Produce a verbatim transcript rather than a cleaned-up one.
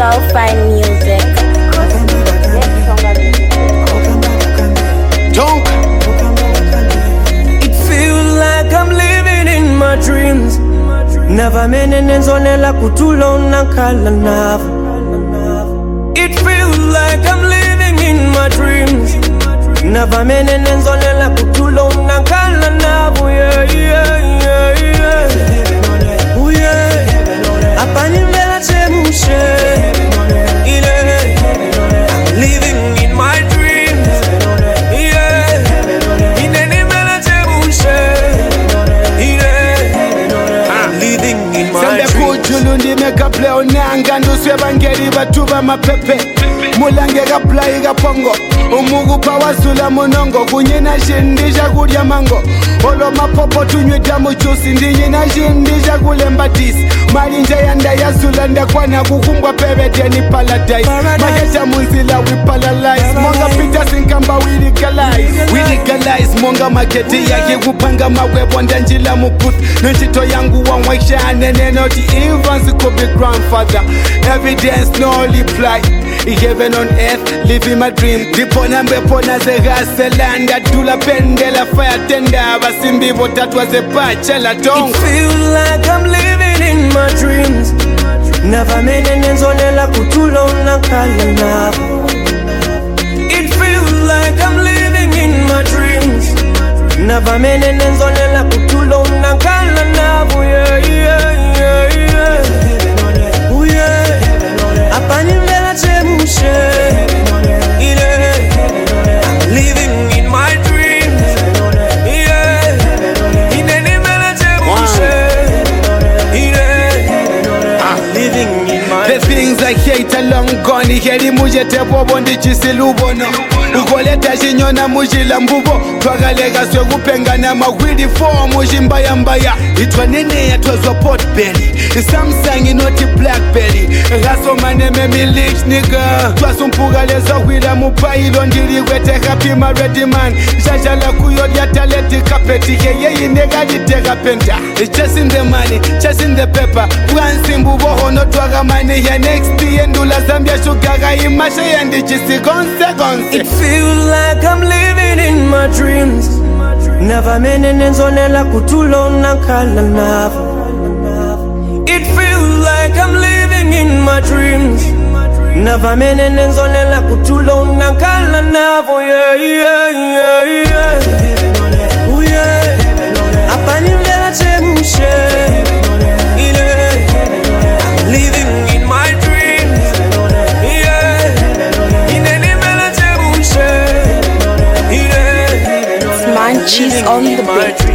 So fine music. Don't. It feels like I'm living in my dreams. Never menenenzonela kutulona kala navo. It feels like I'm living in my dreams. Never menenenzonela kutulona kala navo. Yeah, yeah, yeah, yeah. Oh yeah. Apanimela chemushe. I'm living in my dreams. Yeah. Inenimela chemushe. I'm living in my dreams. Julundi meka play onanga nduswe bangeri batuba mapepe mulange ka play ka pongo umugu pawasula monongo kunyina shindisha kulya mango olo mapopo tunywe damu chusi ndinyina shindisha kulemba tisi malinja yanda yasula ndakwana kukumbwa pebete ni paradise mageta munzila we paralyze monga pita sinkamba we legalize we legalize monga maketi yake kupanga mawebo ndanjila muput nchito yangu wa mwaishane nenoti Evans could be grandfather. Evidence no reply. Heaven on earth, living my dream. Dipona mbepona ze gaselanda. Dula pendela fire tender. Basimbi but that was a bachelor tongue. It feels like I'm living in my dreams. Never menenenzonela kutulona kala navo. It feels like I'm living in my dreams. Never menenenzonela kutulona kala navo. Yeah, yeah, yeah, yeah. Oh yeah. Apanimela chemushe. I'm living in my dreams. Yeah. Inenimela chemushe. I'm living in my the things I hate are long gone. Heri mujete bobo ndichisilubono. Ukoleta shinyona mujila mbubo. Twagalega swe kupengana mawili for mujimbaya mbaya. Itwa nene ya twazwa potbelly. Samsung inoti blackberry. Raso maneme milich nigga. Twasumpuga leza wila mupailo ndiri kwete happy married man. Jajala kuyo ya taleti kapeti. Yeye nega ditega penta. It's chasing the money, chasing the paper. Pransi mbubo hono twaga money ya next year ndula Zambia shugaga imashe ya ndichisi gonse gonse. It feels like I'm living in my dreams. Never menenenzonela kutulona kala navo. It feels like I'm living in my dreams. Never menenenzonela kutulona kala navo. Yeah, yeah, yeah, yeah. Oh yeah. Apanimela chemushe. I'm living in my dreams. Yeah. Inenimela chemushe. Munchies on the beat.